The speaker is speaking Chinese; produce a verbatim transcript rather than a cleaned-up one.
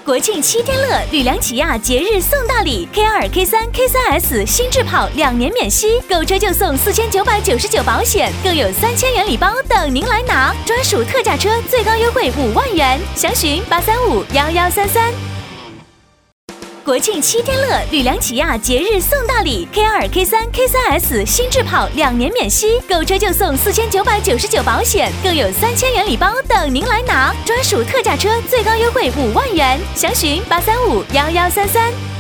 国庆七天乐，吕梁起亚节日送大礼 ，K 二、K 三、K 三 S 新智跑两年免息，购车就送四千九百九十九保险，更有三千元礼包等您来拿，专属特价车最高优惠五万元，详询八三五幺幺三三。国庆七天乐，吕梁起亚节日送大礼 ，K 二、K 三、K 三 S 新智跑两年免息，购车就送四千九百九十九保险，更有三千元礼包等您来拿，专属特价车最高优惠五万元，详询八三五幺幺三三。